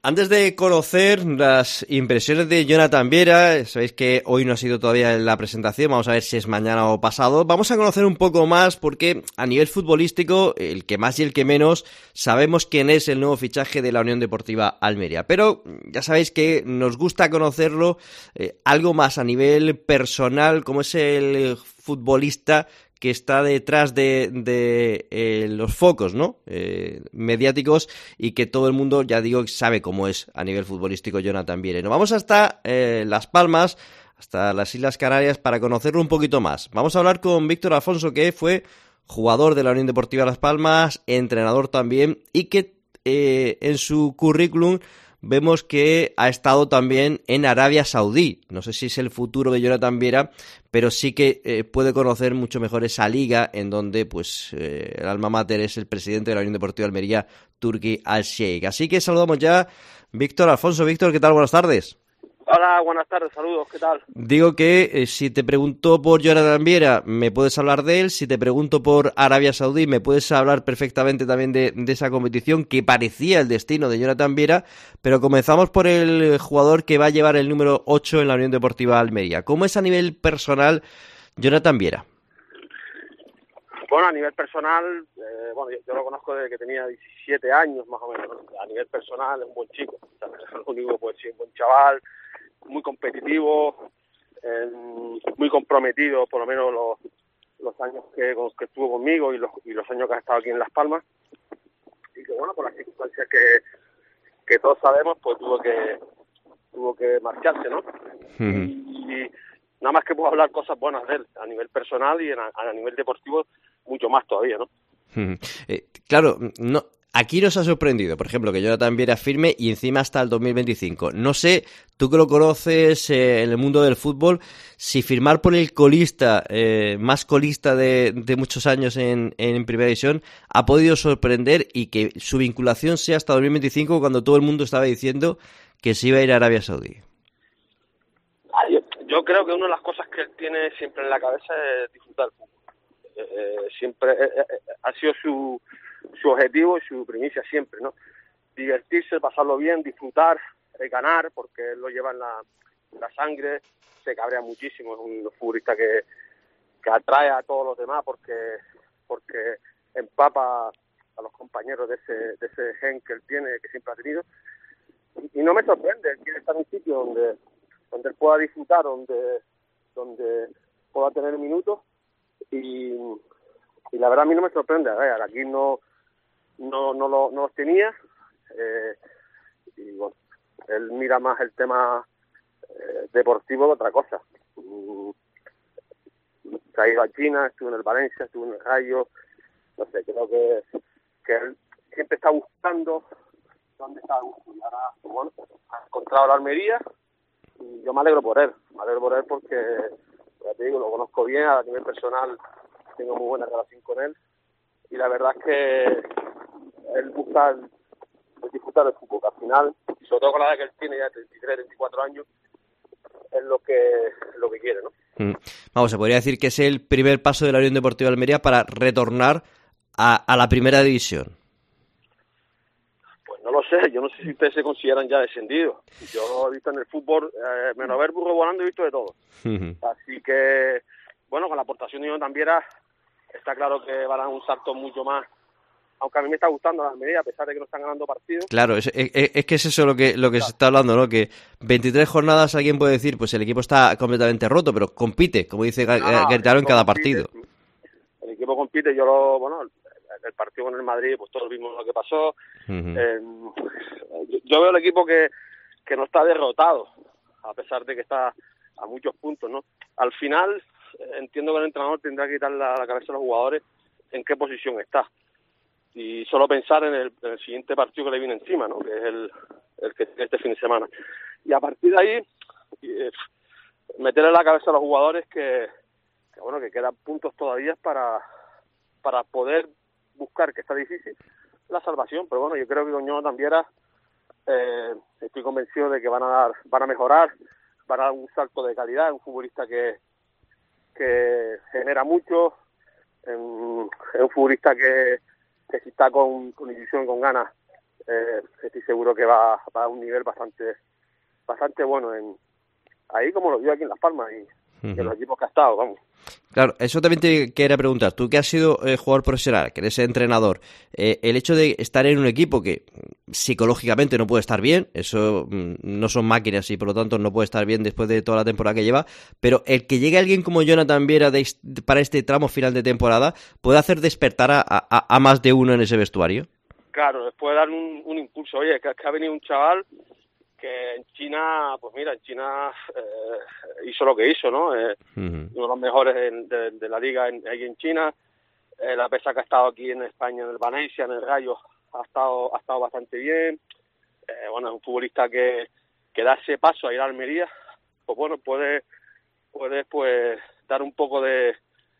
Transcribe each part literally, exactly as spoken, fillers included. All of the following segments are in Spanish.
Antes de conocer las impresiones de Jonathan Viera, sabéis que hoy no ha sido todavía la presentación, vamos a ver si es mañana o pasado. Vamos a conocer un poco más porque a nivel futbolístico, el que más y el que menos, sabemos quién es el nuevo fichaje de la Unión Deportiva Almería. Pero ya sabéis que nos gusta conocerlo eh, algo más a nivel personal, como es el futbolista que está detrás de, de eh, los focos, ¿no? Eh, mediáticos, y que todo el mundo, ya digo, sabe cómo es a nivel futbolístico Jonathan Viera. Nos vamos hasta eh, Las Palmas, hasta las Islas Canarias, para conocerlo un poquito más. Vamos a hablar con Víctor Afonso, que fue jugador de la Unión Deportiva Las Palmas, entrenador también, y que eh, en su currículum vemos que ha estado también en Arabia Saudí. No sé si es el futuro de Jonathan Viera, pero sí que eh, puede conocer mucho mejor esa liga en donde pues eh, el alma mater es el presidente de la Unión Deportiva Almería, Turki Al-Sheikh. Así que saludamos ya Víctor Alfonso. Víctor, ¿qué tal? Buenas tardes. Hola, buenas tardes, saludos, ¿qué tal? Digo que eh, si te pregunto por Jonathan Viera, me puedes hablar de él. Si te pregunto por Arabia Saudí, me puedes hablar perfectamente también de, de esa competición que parecía el destino de Jonathan Viera. Pero comenzamos por el jugador que va a llevar el número ocho en la Unión Deportiva Almería. ¿Cómo es a nivel personal Jonathan Viera? Bueno, a nivel personal, eh, bueno, yo, yo lo conozco desde que tenía diecisiete años más o menos, ¿no? A nivel personal es un buen chico, o sea, lo único que puedo decir, un buen chaval, muy competitivo, eh, muy comprometido, por lo menos los, los años que, que estuvo conmigo y los, y los años que ha estado aquí en Las Palmas, y que bueno, por las circunstancias que, que todos sabemos, pues tuvo que tuvo que marcharse, ¿no? Uh-huh. Y, y nada más que puedo hablar cosas buenas de él, a nivel personal y a, a nivel deportivo, mucho más todavía, ¿no? Uh-huh. Eh, claro, no... Aquí nos ha sorprendido, por ejemplo, que Jonathan Viera firme y encima hasta el dos mil veinticinco. No sé, tú que lo conoces eh, en el mundo del fútbol, si firmar por el colista, eh, más colista de, de muchos años en, en Primera División, ha podido sorprender y que su vinculación sea hasta dos mil veinticinco, cuando todo el mundo estaba diciendo que se iba a ir a Arabia Saudí. Ah, yo, yo creo que una de las cosas que él tiene siempre en la cabeza es disfrutar del fútbol. Eh, eh, siempre eh, eh, ha sido su... su objetivo y su primicia siempre, ¿no? Divertirse, pasarlo bien, disfrutar, eh, ganar, porque él lo lleva en la, en la sangre, se cabrea muchísimo, es un futbolista que, que atrae a todos los demás porque porque empapa a los compañeros de ese de ese gen que él tiene, que siempre ha tenido, y, y no me sorprende, él quiere estar en un sitio donde donde él pueda disfrutar, donde donde pueda tener minutos, y, y la verdad a mí no me sorprende, a ver, aquí no no no, lo, no los tenía, eh, y bueno, él mira más el tema eh, deportivo que otra cosa. Mm, se ha ido a China, estuvo en el Valencia, estuvo en el Rayo, no sé, creo que, que él siempre está buscando dónde está a gusto, y ahora, bueno, ha encontrado la Almería, y yo me alegro por él, me alegro por él porque, ya te digo, lo conozco bien, a nivel personal tengo muy buena relación con él, y la verdad es que él busca el, el disfrutar del fútbol, que al final, y sobre todo con la edad que él tiene, ya treinta y tres, treinta y cuatro años, es lo que, lo que quiere, ¿no? Mm. Vamos, se podría decir que es el primer paso de la Unión Deportiva Almería para retornar a, a la primera división. Pues no lo sé, yo no sé si ustedes se consideran ya descendidos. Yo he visto en el fútbol, eh, menos ver burro volando, he visto de todo. Uh-huh. Así que, bueno, con la aportación de Jonathan Viera, está claro que van a dar un salto mucho más. Aunque a mí me está gustando la Almería, a pesar de que no están ganando partidos. Claro, es, es, es que es eso lo que lo que claro. se está hablando, ¿no? Que veintitrés jornadas alguien puede decir, pues el equipo está completamente roto, pero compite, como dice no, no, Garitano, en cada compite, partido. El equipo compite, yo lo, bueno, el, el partido con el Madrid, pues todos vimos lo que pasó. Uh-huh. Eh, yo, yo veo el equipo que, que no está derrotado, a pesar de que está a muchos puntos, ¿no? Al final, entiendo que el entrenador tendrá que quitar la, la cabeza a los jugadores en qué posición está. Y solo pensar en el, en el siguiente partido que le viene encima, ¿no? Que es el, el que este fin de semana. Y a partir de ahí, eh, meterle la cabeza a los jugadores que, que bueno, que quedan puntos todavía para, para poder buscar, que está difícil, la salvación. Pero bueno, yo creo que con Jonathan Viera eh, estoy convencido de que van a dar, van a mejorar, van a dar un salto de calidad, es un futbolista que, que genera mucho, es un, es un futbolista que que si está con, con ilusión, con ganas, eh, estoy seguro que va, va a un nivel bastante bastante bueno en ahí, como lo vio aquí en Las Palmas y uh-huh. en los equipos que ha estado, vamos. Claro, eso también te quería preguntar. Tú que has sido eh, jugador profesional, que eres entrenador, eh, el hecho de estar en un equipo que psicológicamente no puede estar bien, eso mm, no son máquinas y por lo tanto no puede estar bien después de toda la temporada que lleva, pero el que llegue alguien como Jonathan Viera de, para este tramo final de temporada puede hacer despertar a, a, a más de uno en ese vestuario. Claro, les puede dar un, un impulso. Oye, que, que ha venido un chaval que en China, pues mira, en China eh, hizo lo que hizo, ¿no? Eh, uh-huh. Uno de los mejores en, de, de la liga en, ahí en China. Eh, la pesa que ha estado aquí en España, en el Valencia, en el Rayo, ha estado ha estado bastante bien. Eh, bueno, es un futbolista que, que da ese paso a ir a Almería, pues bueno, puede, puede pues dar un poco de,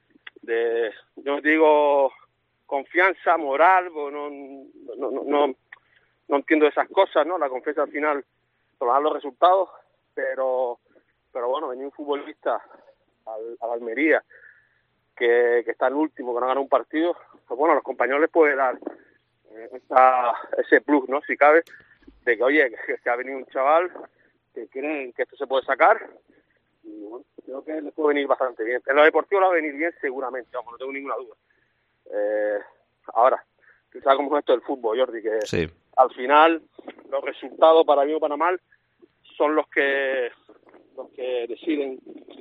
de yo no digo confianza, moral, pues no, no, no, no, no entiendo esas cosas, ¿no? La confianza al final para dar los resultados, pero pero bueno, venía un futbolista al, a la Almería que, que está en el último, que no ha ganado un partido, pues bueno, a los compañeros les puede dar eh, esa, ese plus, ¿no? Si cabe, de que oye, que, que ha venido un chaval que creen que esto se puede sacar, y bueno, creo que les puede venir bastante bien. En lo deportivo le va a venir bien seguramente, vamos, no tengo ninguna duda. Eh, ahora, tú sabes cómo es esto del fútbol, Jordi, que sí. Al final los resultados, para bien o para mal, son los que los que deciden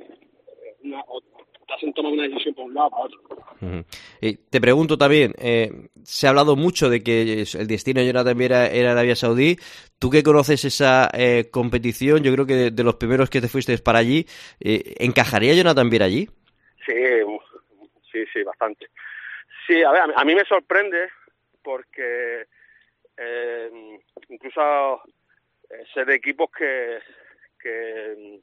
una, o te hacen tomar una decisión por un lado para otro. Uh-huh. Y te pregunto también, eh, se ha hablado mucho de que el destino de Jonathan Viera era Arabia Saudí. Tú que conoces esa eh, competición, yo creo que de, de los primeros que te fuiste para allí, eh, ¿encajaría Jonathan Viera allí? Sí, sí, sí, bastante. Sí, a ver, a mí me sorprende porque eh, incluso eh, sé de equipos que que,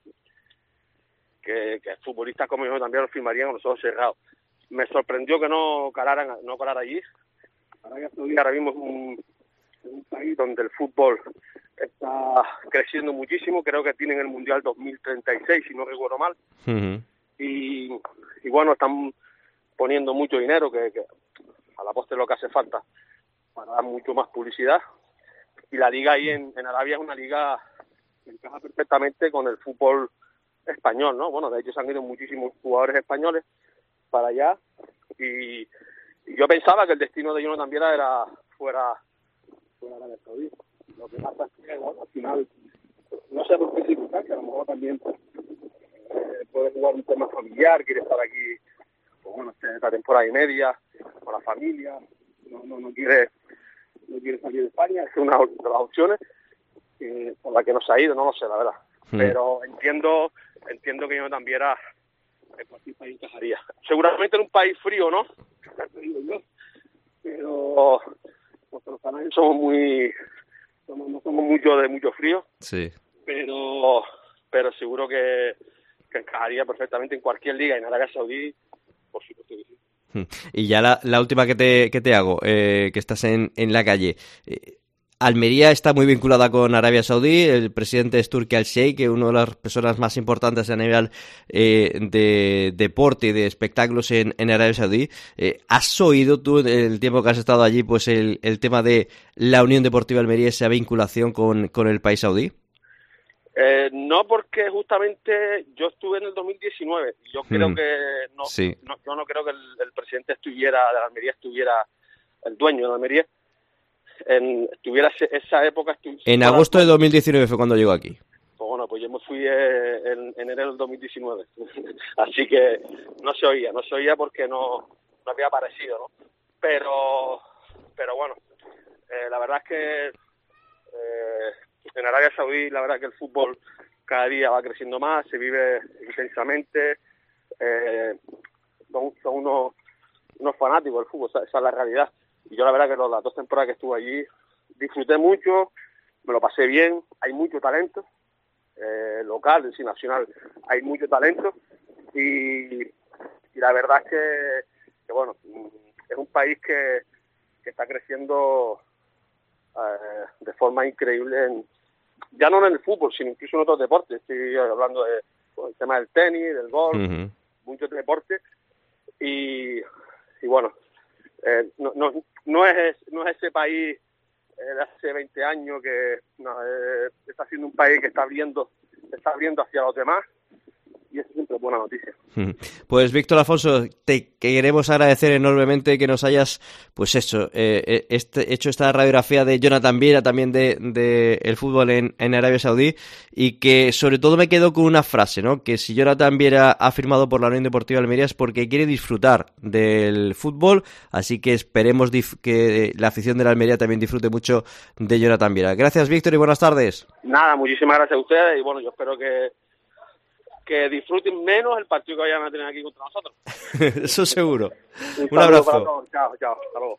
que, que futbolistas como yo también lo firmarían con los ojos cerrados. Me sorprendió que no calaran, no calara allí. Arabia Saudí ahora mismo es un, un país donde el fútbol está creciendo muchísimo. Creo que tienen el Mundial dos mil treinta y seis, si no recuerdo mal. Uh-huh. Y, y bueno, están poniendo mucho dinero, que, que a la postre es lo que hace falta para dar mucho más publicidad. Y la liga ahí en, en Arabia es una liga que encaja perfectamente con el fútbol español, ¿no? Bueno, de hecho se han ido muchísimos jugadores españoles para allá y, y yo pensaba que el destino de Jonathan Viera era fuera fuera de Arabia Saudí. Lo que pasa es que, bueno, al final, no sé por qué circunstancia, a lo mejor también eh, puede jugar un tema familiar, quiere estar aquí, pues bueno, esta temporada y media, con la familia, no, no, no quiere no quiere salir de España, es una de las opciones eh, por la que no se ha ido, no lo sé, la verdad. Hmm. Pero entiendo entiendo que Jonathan Viera en cualquier país encajaría. Seguramente en un país frío, ¿no? Pero los canarios somos muy somos, no somos mucho de mucho frío. Sí. Pero pero seguro que, que encajaría perfectamente en cualquier liga. En Arabia Saudí, por supuesto que sí. Y ya la, la última que te, que te hago, eh, que estás en, en la calle. Eh, Almería está muy vinculada con Arabia Saudí, el presidente es Turki Al-Sheikh, que es una de las personas más importantes a nivel eh, de deporte y de espectáculos en, en Arabia Saudí. Eh, ¿Has oído tú, en el tiempo que has estado allí, pues el, el tema de la Unión Deportiva Almería, esa vinculación con, con el país saudí? Eh, no, porque justamente yo estuve en el dos mil diecinueve y yo creo mm, que no, sí. no, yo no creo que el, el presidente estuviera de la Almería estuviera el dueño de la Almería en, estuviera esa época estuviera, en agosto de dos mil diecinueve fue cuando llegó aquí. Pues bueno, pues yo me fui eh, en, en enero del dos mil diecinueve así que no se oía, no se oía porque no, no había aparecido, ¿no? Pero pero bueno, eh, la verdad es que eh, en Arabia Saudí la verdad que el fútbol cada día va creciendo más, se vive intensamente, eh, son, son unos, unos fanáticos del fútbol, esa, esa es la realidad. Y yo la verdad que los, las dos temporadas que estuve allí disfruté mucho, me lo pasé bien, hay mucho talento, eh, local, y nacional, hay mucho talento y, y la verdad es que, que bueno, es un país que, que está creciendo eh, de forma increíble en, ya no en el fútbol, sino incluso en otros deportes. Estoy hablando del de, tema del tenis, del golf, uh-huh. muchos deportes. Y, y bueno, eh, no, no, no, es, no es ese país de hace veinte años, que no, eh, está siendo un país que está abriendo, está abriendo hacia los demás, y eso siempre es buena noticia. Pues Víctor Afonso, te queremos agradecer enormemente que nos hayas, pues eso, eh, este, hecho esta radiografía de Jonathan Viera, también de, de el fútbol en, en Arabia Saudí, y que sobre todo me quedo con una frase, ¿no? Que si Jonathan Viera ha firmado por la Unión Deportiva Almería es porque quiere disfrutar del fútbol, así que esperemos dif- que la afición de la Almería también disfrute mucho de Jonathan Viera. Gracias, Víctor, y buenas tardes. Nada, muchísimas gracias a ustedes, y bueno, yo espero que que disfruten menos el partido que vayan a tener aquí contra nosotros. Eso seguro. Un, Un abrazo. Para todos. Chao, chao, hasta luego.